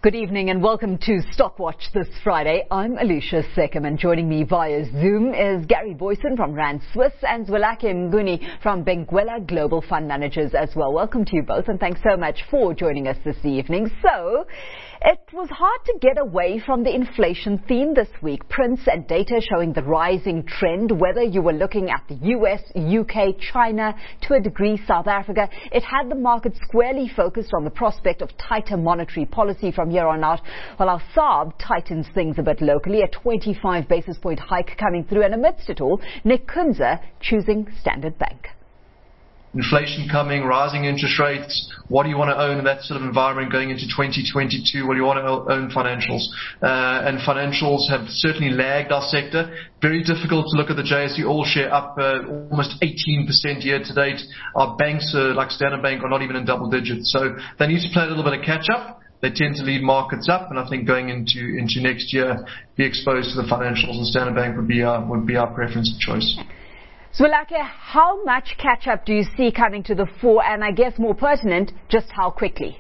Good evening and welcome to Stockwatch this Friday. I'm Alicia Seckham and joining me via Zoom is Gary Boyson from Rand Swiss and Zwelakhe Mnguni from Benguela Global Fund Managers as well. Welcome to you both and thanks so much for joining us this evening. So, it was hard to get away from the inflation theme this week. Prints and data showing the rising trend, whether you were looking at the US, UK, China, to a degree South Africa, it had the market squarely focused on the prospect of tighter monetary policy from here on out, while our SARB tightens things a bit locally, a 25 basis point hike coming through, and amidst it all, Nick Kunze choosing Standard Bank. Inflation coming, rising interest rates. What do you want to own in that sort of environment going into 2022? Well, you want to own financials. And financials have certainly lagged our sector. Very difficult to look at the JSE All Share up almost 18% year to date. Our banks, like Standard Bank, are not even in double digits. So they need to play a little bit of catch up. They tend to lead markets up, and I think going into next year, be exposed to the financials, and Standard Bank would be our preference of choice. Zwelakhe, how much catch-up do you see coming to the fore, and I guess more pertinent, just how quickly?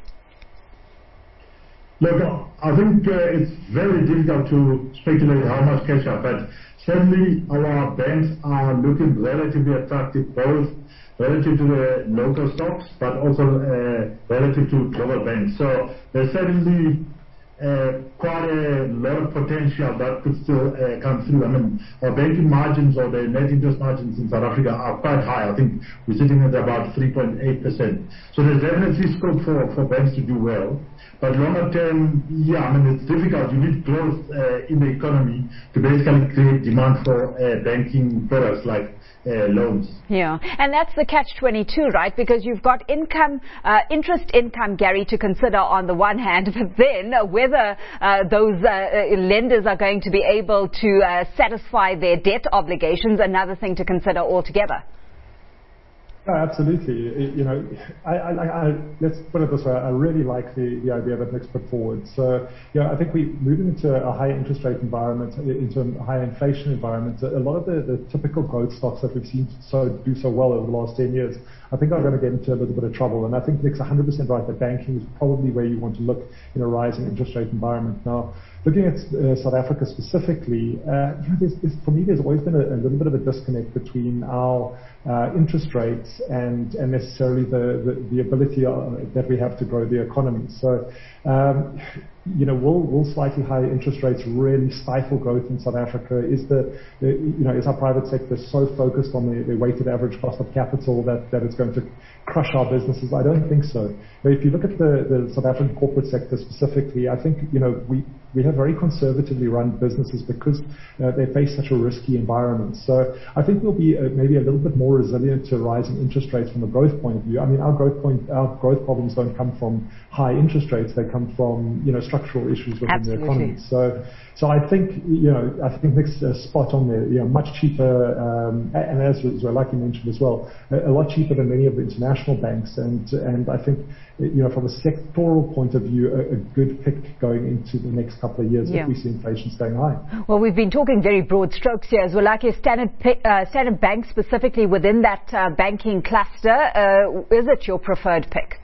Look, I think it's very difficult to speculate how much catch-up, but certainly our banks are looking relatively attractive, both relative to the local stocks, but also relative to global banks. So there's certainly quite a lot of potential that could still come through. I mean, our banking margins or the net interest margins in South Africa are quite high. I think we're sitting at about 3.8%. So there's definitely scope for banks to do well. But longer term, yeah, I mean, it's difficult. You need growth in the economy to basically create demand for banking products like loans. Yeah, and that's the catch-22, right? Because you've got interest income, Gary, to consider on the one hand, but then whether those lenders are going to be able to satisfy their debt obligations, another thing to consider altogether. No, absolutely. You know, let's put it this way. I really like the idea that Nick's put forward. So, I think we're moving into a higher interest rate environment, into a higher inflation environment. A lot of the typical growth stocks that we've seen do so well over the last 10 years, I think are going to get into a little bit of trouble. And I think Nick's 100% right that banking is probably where you want to look in a rising interest rate environment. Now, looking at South Africa specifically, for me, there's always been a little bit of a disconnect between our interest rates and necessarily the ability that we have to grow the economy. So, will slightly higher interest rates really stifle growth in South Africa? Is our private sector so focused on the weighted average cost of capital that it's going to crush our businesses? I don't think so. But if you look at the South African corporate sector specifically, I think we have very conservatively run businesses because they face such a risky environment. So I think we'll be maybe a little bit more resilient to rising interest rates from a growth point of view. I mean, our growth problems don't come from high interest rates; they come from structural issues within Absolutely. the economy. So I think Nick's spot on there. Much cheaper, and as Zwelakhe mentioned as well, a lot cheaper than many of the international banks. And I think from a sectoral point of view, a good pick going into the next couple of years if we see inflation staying high. Well, we've been talking very broad strokes here. Zwelakhe, Standard Bank specifically within that banking cluster, is it your preferred pick?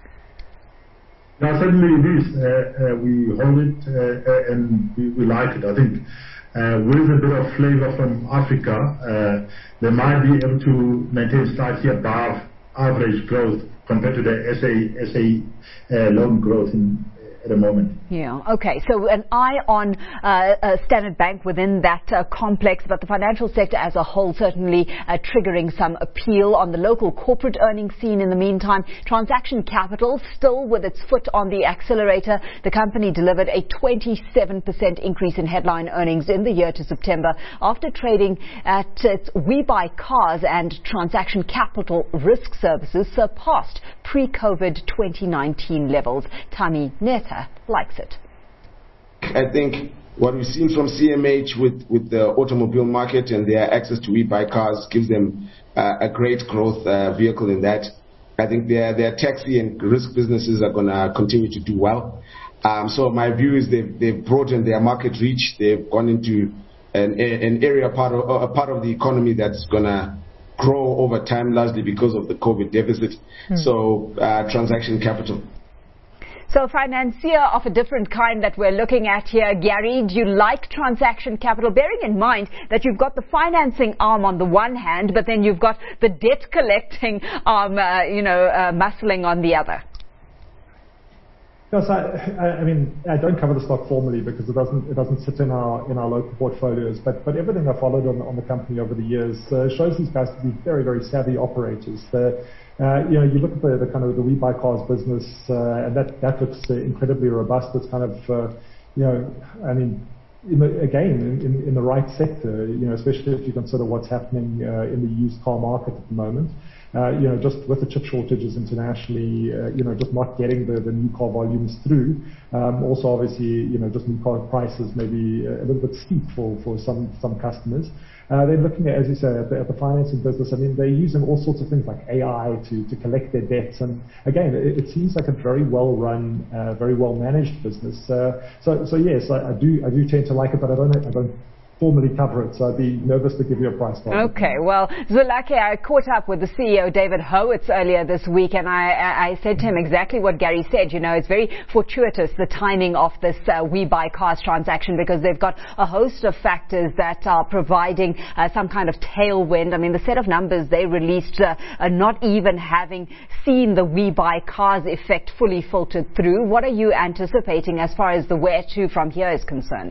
No, certainly it is. We hold it and we like it. I think with a bit of flavor from Africa, they might be able to maintain slightly above average growth compared to the SA loan growth at the moment. Yeah, okay. So an eye on Standard Bank within that complex, but the financial sector as a whole certainly triggering some appeal on the local corporate earnings scene in the meantime. Transaction Capital still with its foot on the accelerator. The company delivered a 27% increase in headline earnings in the year to September after trading at its WeBuyCars and Transaction Capital Risk Services surpassed pre-COVID 2019 levels. Tami Neta likes it. I think what we've seen from CMH with the automobile market and their access to WeBuyCars gives them a great growth vehicle in that. I think their taxi and risk businesses are going to continue to do well. So my view is they've broadened their market reach. They've gone into an area, a part of the economy that's going to grow over time, largely because of the COVID deficit. So Transaction Capital. So financier of a different kind that we're looking at here, Gary, do you like Transaction Capital? Bearing in mind that you've got the financing arm on the one hand, but then you've got the debt collecting arm, muscling on the other. Yes, I mean, I don't cover the stock formally because it doesn't sit in our local portfolios. But everything I followed on the company over the years shows these guys to be very, very savvy operators. You look at the kind of the WeBuyCars business, and that looks incredibly robust. It's kind of I mean, in the right sector, especially if you consider what's happening in the used car market at the moment. Just with the chip shortages internationally, just not getting the new car volumes through. Also, obviously, just new car prices maybe a little bit steep for some customers. Then looking at, as you say, at the financing business, I mean, they're using all sorts of things like AI to collect their debts. And again, it seems like a very well run, very well managed business. So yes, I do tend to like it, but I don't formally cover it, so I'd be nervous to give you a price target. Okay, well, Zwelakhe, I caught up with the CEO, David Howitz, earlier this week, and I said to him exactly what Gary said. It's very fortuitous, the timing of this WeBuyCars transaction, because they've got a host of factors that are providing some kind of tailwind. I mean, the set of numbers they released not even having seen the WeBuyCars effect fully filtered through. What are you anticipating as far as the where to from here is concerned?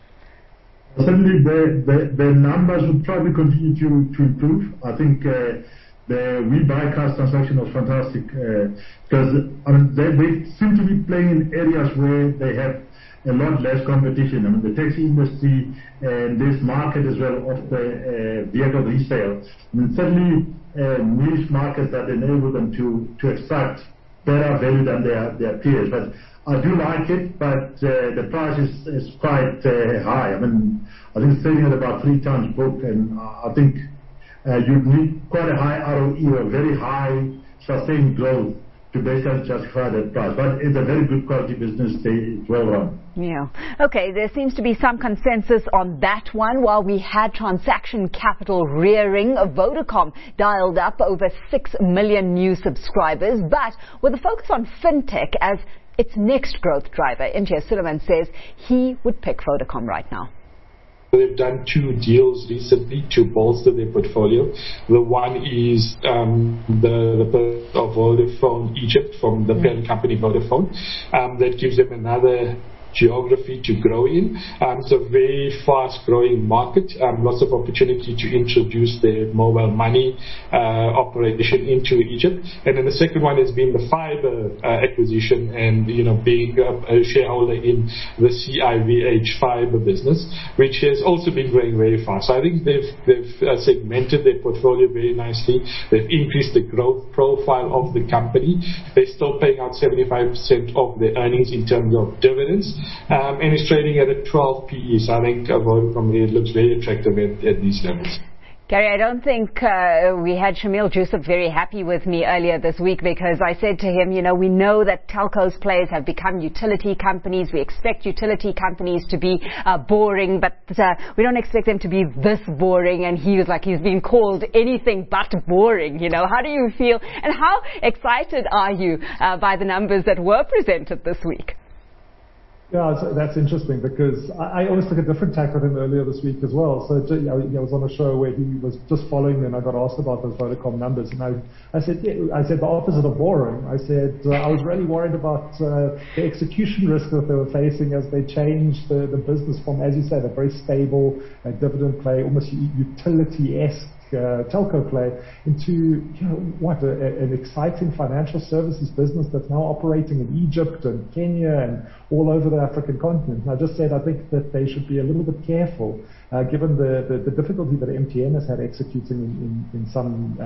Certainly, the numbers will probably continue to improve. I think the WeBuyCars transaction was fantastic because they seem to be playing in areas where they have a lot less competition. I mean, the taxi industry and this market as well of the vehicle resale. I mean, certainly niche markets that enable them to extract better value than their peers. But I do like it, but the price is quite high. I mean, I think it's trading at about 3 times book, and I think you'd need quite a high ROE or very high sustained growth to basically justify that price. But it's a very good quality business. It's well run. Yeah. Okay, there seems to be some consensus on that one. While we had Transaction Capital rearing, Vodacom dialed up over 6 million new subscribers, but with a focus on fintech as its next growth driver. Intias Suleiman says he would pick Vodacom right now. They've done 2 deals recently to bolster their portfolio. The one is the purchase of Vodafone Egypt from the parent company Vodafone. That gives them another geography to grow in. It's a very fast growing market, lots of opportunity to introduce their mobile money operation into Egypt. And then the second one has been the fiber acquisition and being a shareholder in the CIVH fiber business, which has also been growing very fast. So I think they've segmented their portfolio very nicely. They've increased the growth profile of the company. They're still paying out 75% of their earnings in terms of dividends. And it's trading at a 12 PE, so I think Vodacom looks very attractive at these levels. Gary, I don't think we had Shamil Jusuf very happy with me earlier this week because I said to him, we know that telcos players have become utility companies. We expect utility companies to be boring, but we don't expect them to be this boring. And he was like, he's been called anything but boring. How do you feel? And how excited are you by the numbers that were presented this week? Yeah, that's interesting because I always took a different tack with him earlier this week as well. So I was on a show where he was just following me and I got asked about those Vodacom numbers. And I said the opposite of boring. I said I was really worried about the execution risk that they were facing as they changed the business from, as you said, a very stable dividend play, almost utility-esque telco play into an exciting financial services business that's now operating in Egypt and Kenya and all over the African continent. And I just said I think that they should be a little bit careful given the difficulty that MTN has had executing in some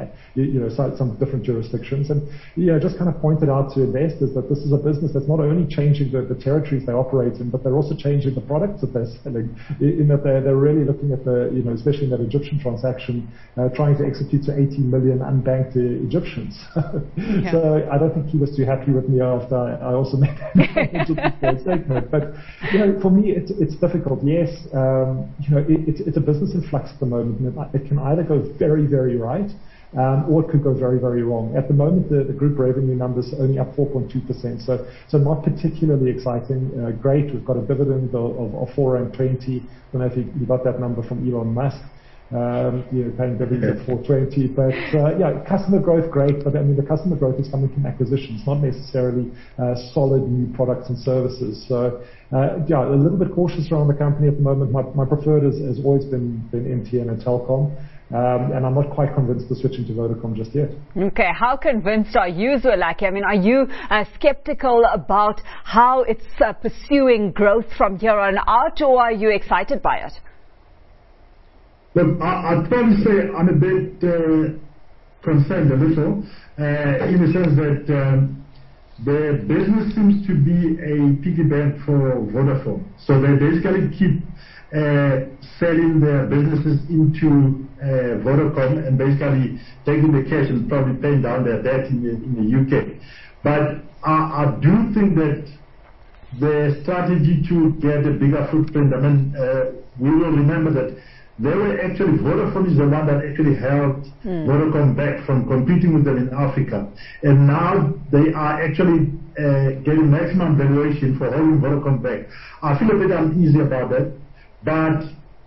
some different jurisdictions. And just kind of pointed out to investors that this is a business that's not only changing the territories they operate in, but they're also changing the products that they're selling. In that they're really looking at especially in that Egyptian transaction, trying to execute to 18 million unbanked Egyptians. Yeah. So I don't think he was too happy with me after I also made that statement. But for me, it's difficult. Yes, it's a business in flux at the moment. It can either go very, very right, or it could go very, very wrong. At the moment, the group revenue numbers are only up 4.2%, so not particularly exciting. Great, we've got a dividend of 4.20. I don't know if you got that number from Elon Musk. Paying dividends at 4.20, but customer growth great, but I mean the customer growth is coming from acquisitions, not necessarily solid new products and services. So a little bit cautious around the company at the moment. My preferred has always been MTN and Telkom. And I'm not quite convinced to switching to Vodacom just yet. Okay, how convinced are you, Zwelakhe? I mean, are you skeptical about how it's pursuing growth from here on out, or are you excited by it? Look, I'd probably say I'm a bit concerned a little, in the sense that the business seems to be a piggy bank for Vodafone. So they basically keep selling their businesses into Vodacom and basically taking the cash and probably paying down their debt in the UK. But I do think that the strategy to get a bigger footprint, I mean, we will remember that they were actually, Vodafone is the one that actually held Vodacom back from competing with them in Africa. And now they are actually getting maximum valuation for holding Vodacom back. I feel a bit uneasy about that. But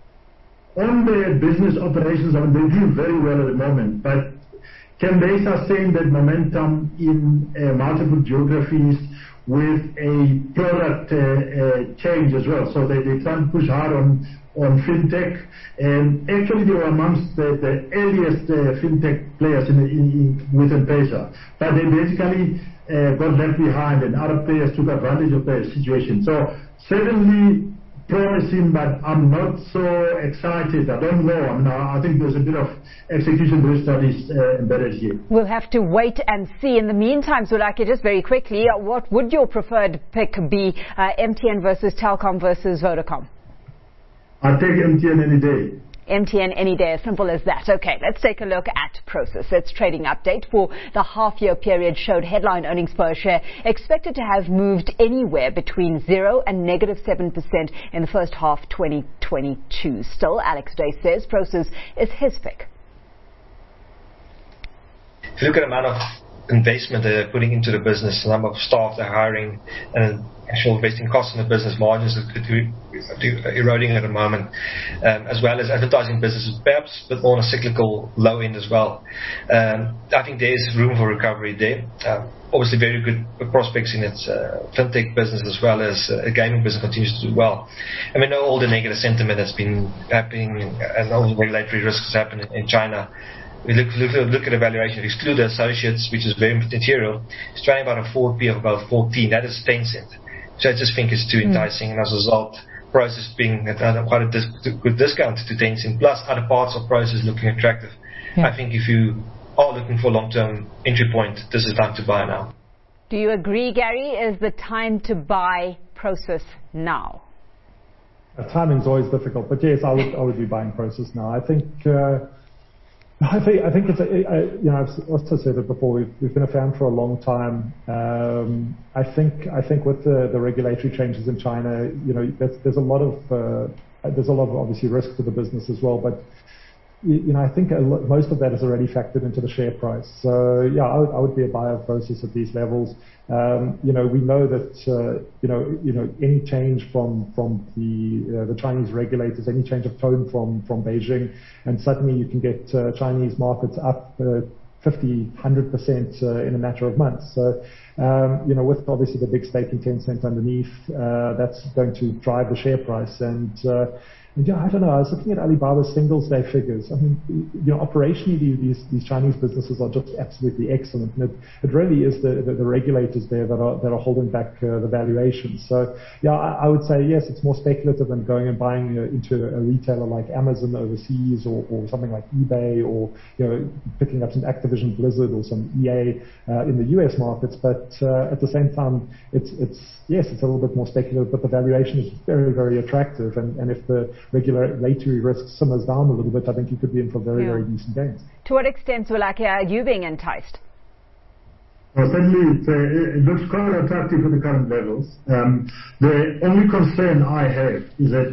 on their business operations, I mean, they do very well at the moment. But can they sustain that momentum in multiple geographies with a product change as well? So they try to push hard on fintech, and actually they were amongst the earliest fintech players with M-Pesa, but they basically got left behind and other players took advantage of the situation. So certainly promising, but I'm not so excited. I don't know. I mean, I think there's a bit of execution risk that is embedded here. We'll have to wait and see. In the meantime, Zwelakhe, just very quickly, what would your preferred pick be, MTN versus Telkom versus Vodacom? I'll take MTN any day. MTN any day, as simple as that. Okay, let's take a look at Prosus. Its trading update for the half-year period showed headline earnings per share expected to have moved anywhere between 0 and -7% in the first half 2022. Still, Alex Day says Prosus is his pick. If you look at the amount of investment they're putting into the business, the number of staff they're hiring, and actual investing costs in the business, margins are eroding at the moment, as well as advertising businesses, perhaps, but more on a cyclical low end as well. I think there is room for recovery there. Obviously, very good prospects in its fintech business as well as gaming business continues to do well. I mean, all the negative sentiment that's been happening and all the regulatory risks happening in China. We look at the valuation, exclude the associates, which is very material. It's trading about a 4P of about 14. That is Tencent. So I just think it's too enticing, and as a result, Prosus being at quite a good discount to Tencent, plus other parts of Prosus looking attractive. Yeah. I think if you are looking for long-term entry point, this is time to buy now. Do you agree, Gary? Is the time to buy Prosus now? Timing is always difficult, but yes, I would be buying Prosus now. I think it's I've also said it before. We've been a fan for a long time. I think with the regulatory changes in China, there's a lot of obviously risk to the business as well. But I think most of that is already factored into the share price. So yeah, I would be a buyer of Prosus at these levels. We know that any change from the Chinese regulators, any change of tone from Beijing, and suddenly you can get Chinese markets up 50-100% in a matter of months. So with obviously the big stake in Tencent underneath, that's going to drive the share price. And I don't know. I was looking at Alibaba's Singles Day figures. I mean, operationally, these Chinese businesses are just absolutely excellent. And it really is the regulators there that are holding back the valuations. So, yeah, I would say yes, it's more speculative than going and buying into a retailer like Amazon overseas or something like eBay, or picking up some Activision Blizzard or some EA in the US markets. But at the same time, it's a little bit more speculative, but the valuation is very, very attractive. And if the regulatory risk simmers down a little bit, I think you could be in for very, very decent gains. To what extent, Zwelakhe, are you being enticed? Well, certainly it looks quite attractive at the current levels. The only concern I have is that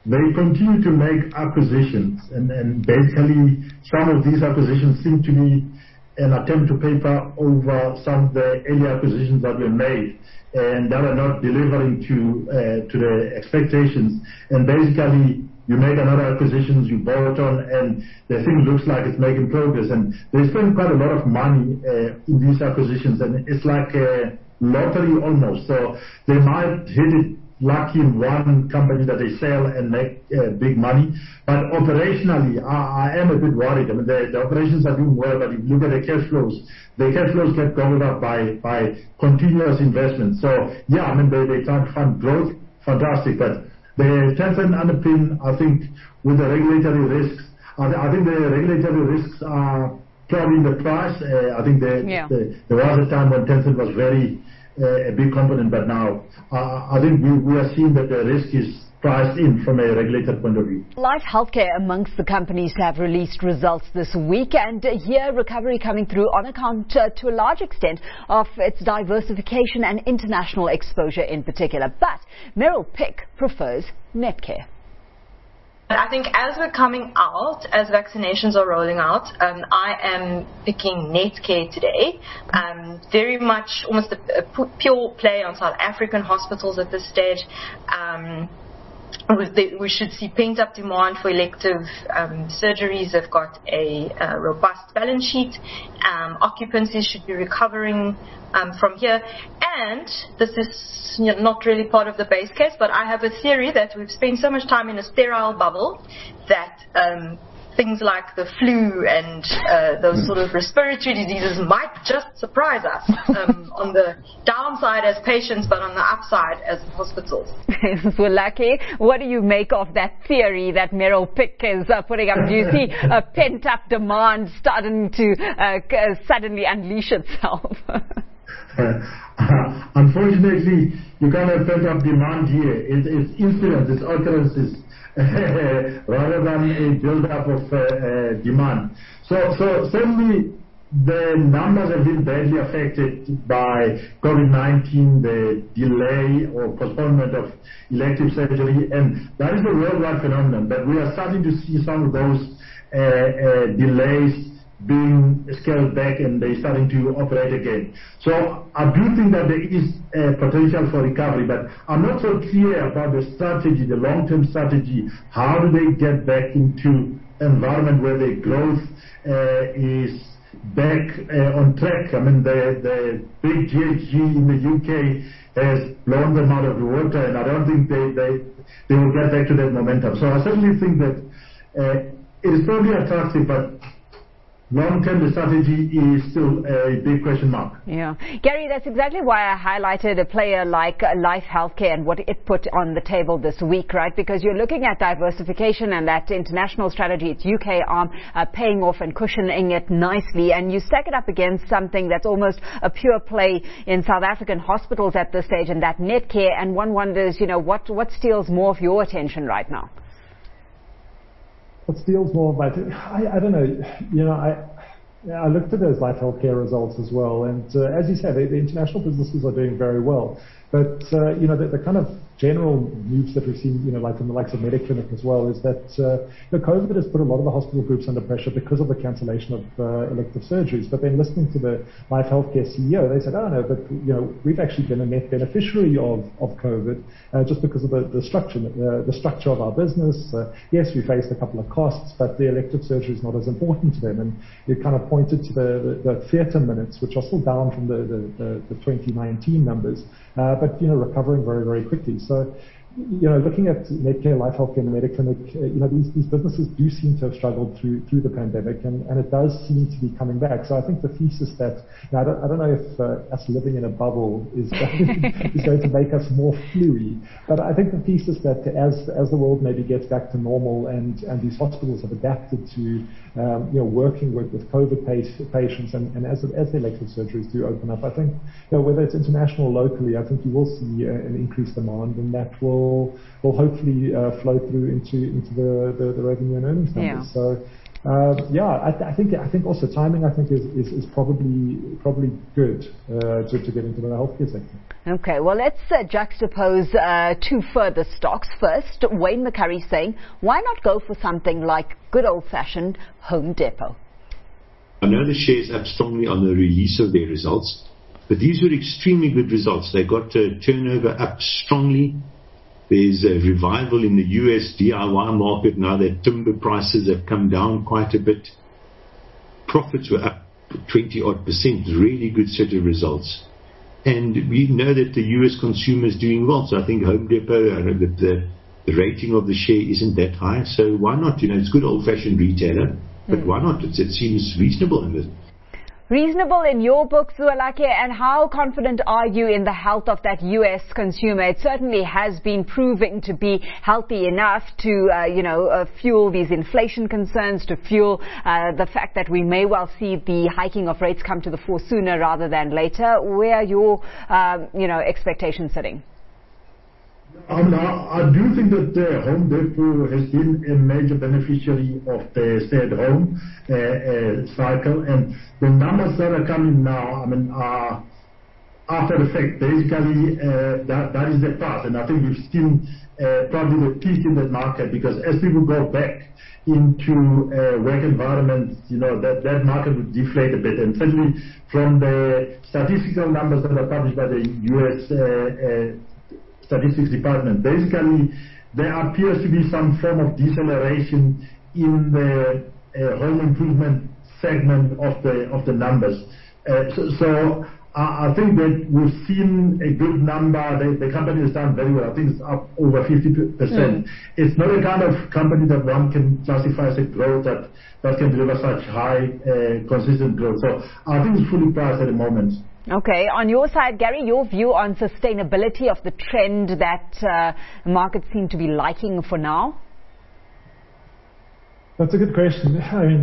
they continue to make acquisitions, and basically some of these acquisitions seem to be an attempt to paper over some of the early acquisitions that were made and that are not delivering to the expectations. And basically, you make another acquisition, you bolt on, and the thing looks like it's making progress. And they spend quite a lot of money in these acquisitions, and it's like a lottery almost. So they might hit it lucky in one company that they sell and make big money. But operationally, I am a bit worried. I mean, the operations are doing well, but if you look at the cash flows get gobbled up by continuous investment. So, yeah, I mean, they try to fund growth, fantastic. But the Tencent underpin, I think, with the regulatory risks, I think the regulatory risks are probably in the price. I think there was a time when Tencent was very a big component, but now I think we are seeing that the risk is priced in from a regulated point of view. Life Healthcare amongst the companies to have released results this week, and here recovery coming through on account to a large extent of its diversification and international exposure in particular. But Meryl Pick prefers Netcare. I think as we're coming out, as vaccinations are rolling out, I am picking Netcare today. Very much almost a pure play on South African hospitals at this stage. We should see pent-up demand for elective surgeries. They've got a robust balance sheet. Occupancy should be recovering from here. And this is not really part of the base case, but I have a theory that we've spent so much time in a sterile bubble that things like the flu and those sort of respiratory diseases might just surprise us on the downside as patients, but on the upside as hospitals. Zwelakhe, what do you make of that theory that Meryl Pick is putting up? Do you see a pent-up demand starting to suddenly unleash itself? Unfortunately, you can't have pent-up demand here. It's incidents, it's occurrences, rather than a build-up of demand. So certainly the numbers have been badly affected by COVID-19, the delay or postponement of elective surgery, and that is a worldwide phenomenon. But we are starting to see some of those delays being scaled back, and they're starting to operate again. So I do think that there is potential for recovery, but I'm not so clear about the strategy, the long-term strategy. How do they get back into an environment where the growth is back on track? I mean, the big GHG in the UK has blown them out of the water, and I don't think they will get back to that momentum. So I certainly think that it is probably attractive, but long-term, the strategy is still a big question mark. Yeah. Gary, that's exactly why I highlighted a player like Life Healthcare and what it put on the table this week, right? Because you're looking at diversification and that international strategy, its UK arm, paying off and cushioning it nicely. And you stack it up against something that's almost a pure play in South African hospitals at this stage, and that Netcare. And one wonders, what steals more of your attention right now? What steals more of my attention? I don't know. I looked at those Life Healthcare results as well, and as you said, the international businesses are doing very well. But the kind of general moves that we've seen, like in the likes of Mediclinic as well, is that COVID has put a lot of the hospital groups under pressure because of the cancellation of elective surgeries. But then listening to the Life Healthcare CEO, they said, oh no, but we've actually been a net beneficiary of COVID just because of the structure of our business. Yes, we faced a couple of costs, but the elective surgery is not as important to them. And it kind of pointed to the theatre minutes, which are still down from the 2019 numbers, but recovering very, very quickly. So, looking at Netcare, Life Healthcare, and Mediclinic, these businesses do seem to have struggled through the pandemic, and it does seem to be coming back. So I think the thesis that, I don't know if us living in a bubble is going to make us more fluey, but I think the thesis that as the world maybe gets back to normal and these hospitals have adapted to working with COVID patients, and as the elective surgeries do open up, I think whether it's international or locally, I think you will see an increased demand, and that will hopefully flow through into the revenue and earnings numbers. Yeah. So I think also timing, I think, is probably good to get into the healthcare sector. Okay, well, let's juxtapose two further stocks. First, Wayne McCurry saying, why not go for something like good old-fashioned Home Depot? I know the shares up strongly on the release of their results, but these were extremely good results. They got turnover up strongly. There's a revival in the US DIY market now that timber prices have come down quite a bit. Profits were up 20-odd%, really good set of results. And we know that the US consumer is doing well. So I think Home Depot, the rating of the share isn't that high. So why not? It's good old-fashioned retailer, but why not? It seems reasonable in this. Reasonable in your book, Zwelakhe, and how confident are you in the health of that U.S. consumer? It certainly has been proving to be healthy enough to, fuel these inflation concerns, to fuel the fact that we may well see the hiking of rates come to the fore sooner rather than later. Where are your, expectations sitting? I do think that Home Depot has been a major beneficiary of the stay-at-home cycle, and the numbers that are coming now, are after the fact. Basically, that is the past, and I think we've seen probably the peak in that market, because as people go back into work environments, that market would deflate a bit. And certainly from the statistical numbers that are published by the U.S. Statistics Department, basically there appears to be some form of deceleration in the home improvement segment of the numbers. So I think that we've seen a good number. The company has done very well. I think it's up over 50%. It's not a kind of company that one can classify as a growth that can deliver such high consistent growth. So I think it's fully priced at the moment. Okay. On your side, Gary, your view on sustainability of the trend that markets seem to be liking for now? That's a good question.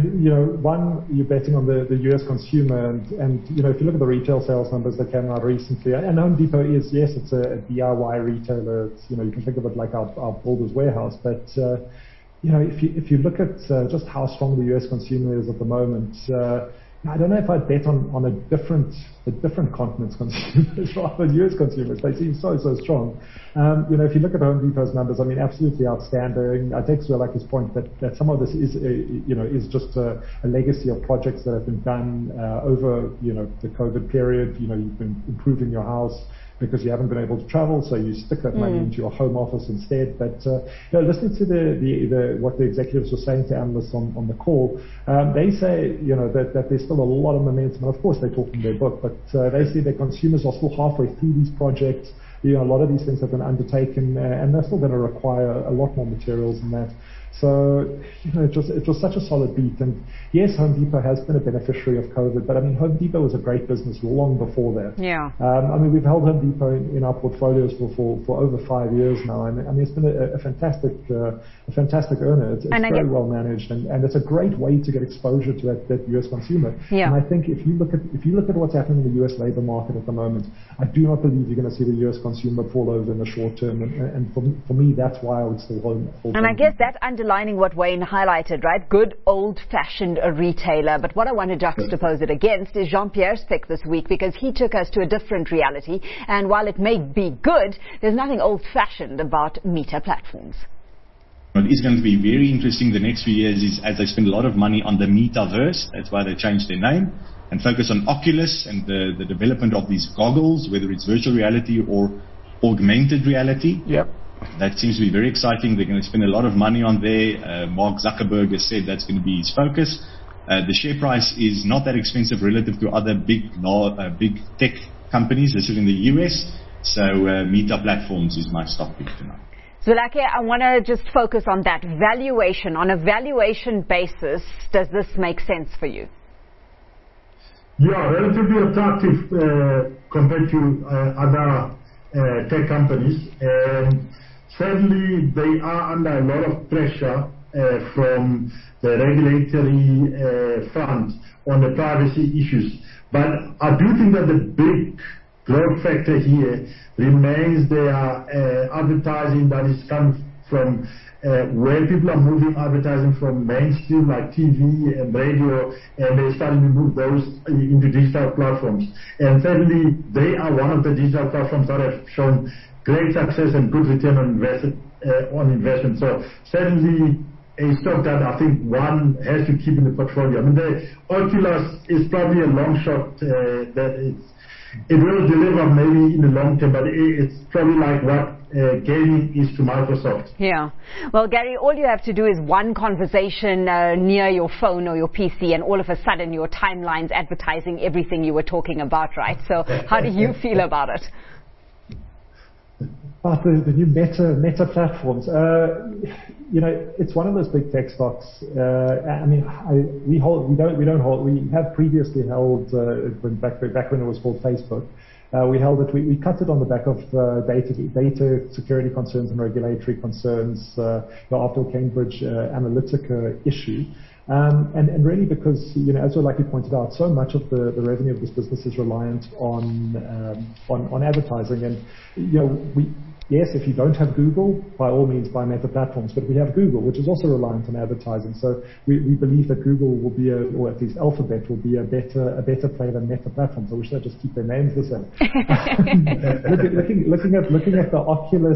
One, you're betting on the US consumer, and if you look at the retail sales numbers that came out recently, and Home Depot is, yes, it's a DIY retailer. It's, you can think of it like our Builder's Warehouse, but if you look at just how strong the US consumer is at the moment, I don't know if I'd bet on the different continent's consumers rather than US consumers. They seem so strong. If you look at Home Depot's numbers, absolutely outstanding. I take Zwelakhe's point that some of this is just a legacy of projects that have been done over the COVID period. You've been improving your house because you haven't been able to travel, so you stick that money into your home office instead. But listening to what the executives were saying to analysts on the call, they say that there's still a lot of momentum. And of course, they talk in their book, but they say that consumers are still halfway through these projects. A lot of these things have been undertaken, and they're still going to require a lot more materials than that. So, it was such a solid beat. And yes, Home Depot has been a beneficiary of COVID, but Home Depot was a great business long before that. Yeah. We've held Home Depot in our portfolios for over 5 years now, and it's been a fantastic earner. It's very well managed, and it's a great way to get exposure to that US consumer. Yeah. And I think if you look at what's happening in the US labor market at the moment, I do not believe you're going to see the US consumer fall over in the short term. And for me, that's why I would still hold. And I guess that underlining what Wayne highlighted, right? Good old-fashioned retailer. But what I want to juxtapose it against is Jean-Pierre's pick this week, because he took us to a different reality. And while it may be good, there's nothing old-fashioned about Meta Platforms. What is going to be very interesting the next few years is as they spend a lot of money on the metaverse. That's why they changed their name, and focus on Oculus and the development of these goggles, whether it's virtual reality or augmented reality. Yep. That seems to be very exciting. They're going to spend a lot of money on there. Mark Zuckerberg has said that's going to be his focus. The share price is not that expensive relative to other big tech companies listed in the US. So Meta Platforms is my stock pick tonight. Zwelakhe, I want to just focus on that valuation. On a valuation basis, does this make sense for you? Yeah, relatively attractive compared to other tech companies. Certainly, they are under a lot of pressure from the regulatory front on the privacy issues. But I do think that the big growth factor here remains their advertising that is coming from where people are moving advertising from mainstream like TV and radio, and they're starting to move those into digital platforms. And certainly, they are one of the digital platforms that have shown great success and good return on investment. So certainly a stock that I think one has to keep in the portfolio. I mean, the Oculus is probably a long shot that it will deliver maybe in the long term, but it's probably like what gaming is to Microsoft. Yeah. Well, Gary, all you have to do is one conversation near your phone or your PC, and all of a sudden your timeline's advertising everything you were talking about, right? So how do you feel about it? The new meta platforms. It's one of those big tech stocks. We have previously held back when it was called Facebook. We held it. We cut it on the back of data security concerns and regulatory concerns after the Cambridge Analytica issue. And really because, as Zwelakhe pointed out, so much of the revenue of this business is reliant on advertising. And, yes, if you don't have Google, by all means buy meta platforms, but we have Google, which is also reliant on advertising. So we believe that Google will be, or at least Alphabet will be a better player than meta platforms. I wish they'd just keep their names the same. looking at the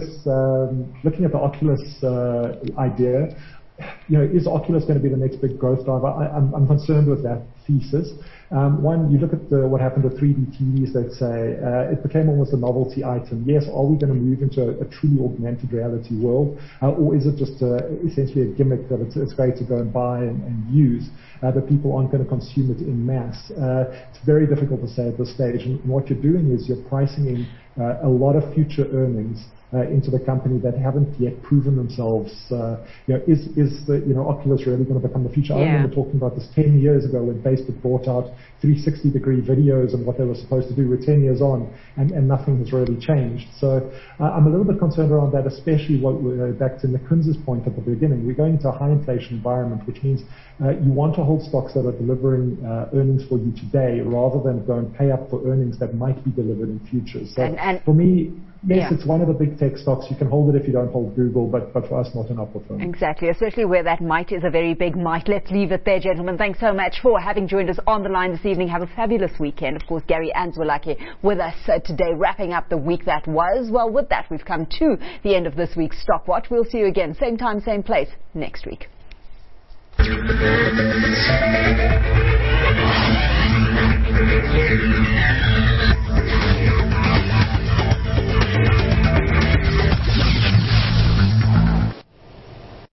Oculus idea, is Oculus going to be the next big growth driver? I'm concerned with that thesis. One, you look at what happened with 3D TVs, let's say, it became almost a novelty item. Yes, are we going to move into a truly augmented reality world? Or is it just essentially a gimmick that it's great to go and buy and use, but people aren't going to consume it in mass? It's very difficult to say at this stage. And what you're doing is you're pricing in a lot of future earnings into the company that haven't yet proven themselves. Is Oculus really going to become the future? I remember talking about this 10 years ago when Facebook brought out 360-degree videos and what they were supposed to do. We're 10 years on, and nothing has really changed. So I'm a little bit concerned around that, especially back to Nikunz's point at the beginning. We're going into a high inflation environment, which means you want to hold stocks that are delivering earnings for you today rather than go and pay up for earnings that might be delivered in future. So for me, yes, it's one of the big tech stocks. You can hold it if you don't hold Google, but for us, not an upper firm. Exactly, especially where that might is a very big might. Let's leave it there, gentlemen. Thanks so much for having joined us on the line this evening. Have a fabulous weekend. Of course, Gary and Zwelakhe with us today, wrapping up the week that was. Well, with that, we've come to the end of this week's Stock Watch. We'll see you again, same time, same place, next week.